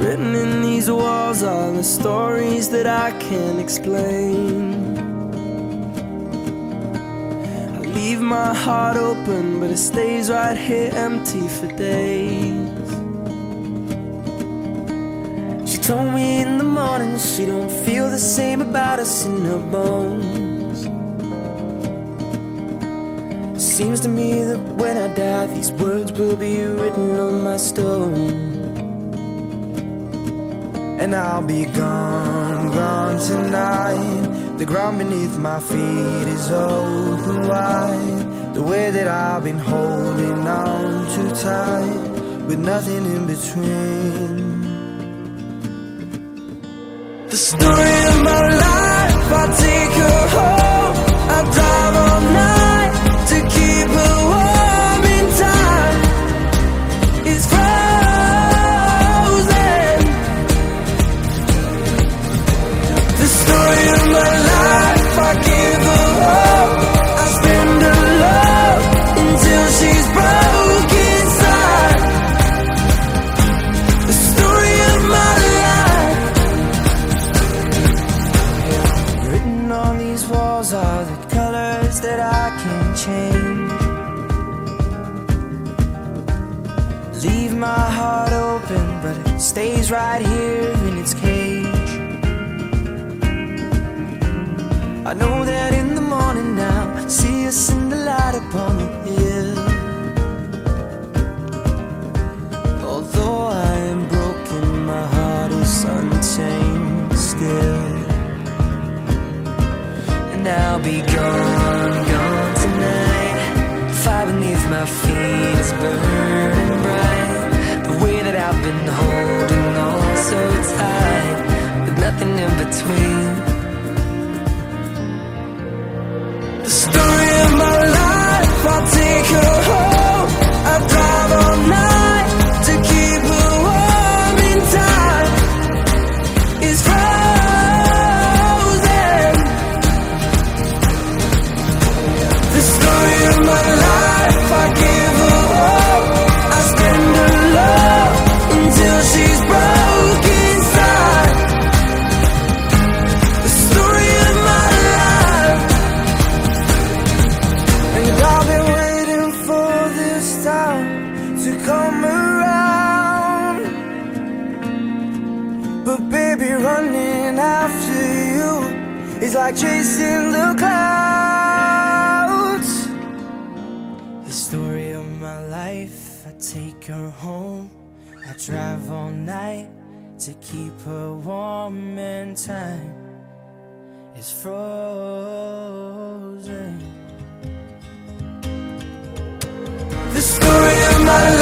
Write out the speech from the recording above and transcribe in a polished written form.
Written in these walls are the stories that I can't explain. I leave my heart open, but it stays right here empty for days. She told me in the morning she don't feel the same about us in her bones. Seems to me that when I die, these words will be written on my stone. And I'll be gone, gone tonight. The ground beneath my feet is open wide. The way that I've been holding on too tight, with nothing in between. The story of my life, I take her home. I drive all night to keep her warm in time. It's frozen. The story of my life, I give her hope. I spend her love until she's broke inside. The story of my life. Written on these walls are the colors that I can't change. Leave my heart open, but it stays right here in its cage. I know that in the morning now, see us in the light upon the hill. Although I am broken, my heart is unchained still. And I'll be gone, gone tonight. The fire beneath my feet is burning bright. The way that I've been holding on so tight, with nothing in between. The story of my life, I'll take her home. I drive all night to keep her warm in time. It's frozen. The story of my life, I give her hope. I spend her love until she's broke inside. The story of my life. And I've been waiting for this time to come around. But baby, running after you is like chasing the clouds. The story of my life, I take her home. I drive all night to keep her warm and time is frozen. The story of my life.